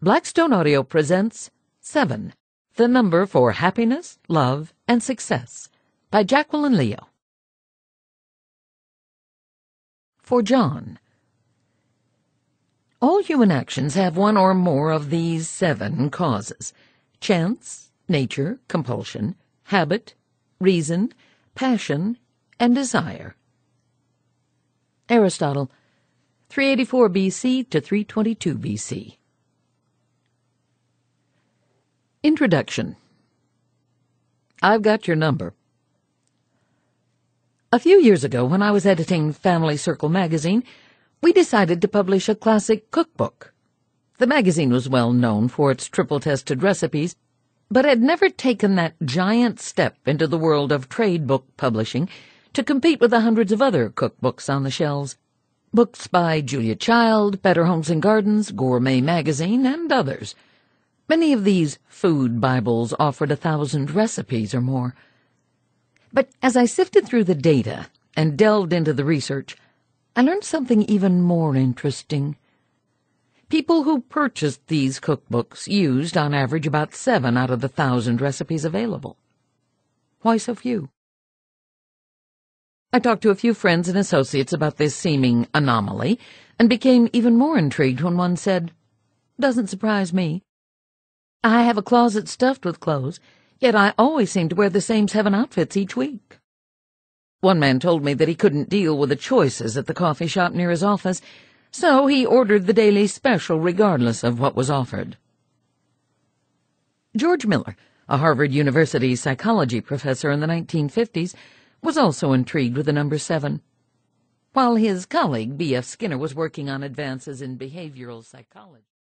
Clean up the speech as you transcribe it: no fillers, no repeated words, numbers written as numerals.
Blackstone Audio presents 7, the number for happiness, love, and success, by Jacqueline Leo. For John. All human actions have one or more of these 7 causes: chance, nature, compulsion, habit, reason, passion, and desire. Aristotle, 384 BC to 322 BC. Introduction. I've got your number. A few years ago, when I was editing Family Circle magazine, we decided to publish a classic cookbook. The magazine was well known for its triple-tested recipes, but had never taken that giant step into the world of trade book publishing to compete with the hundreds of other cookbooks on the shelves. Books by Julia Child, Better Homes and Gardens, Gourmet Magazine, and others. Many of these food Bibles offered 1,000 recipes or more. But as I sifted through the data and delved into the research, I learned something even more interesting. People who purchased these cookbooks used, on average, about 7 out of the 1,000 recipes available. Why so few? I talked to a few friends and associates about this seeming anomaly, and became even more intrigued when one said, "Doesn't surprise me. I have a closet stuffed with clothes, yet I always seem to wear the same 7 outfits each week." One man told me that he couldn't deal with the choices at the coffee shop near his office, so he ordered the daily special regardless of what was offered. George Miller, a Harvard University psychology professor in the 1950s, was also intrigued with the number 7. While his colleague, B.F. Skinner, was working on advances in behavioral psychology.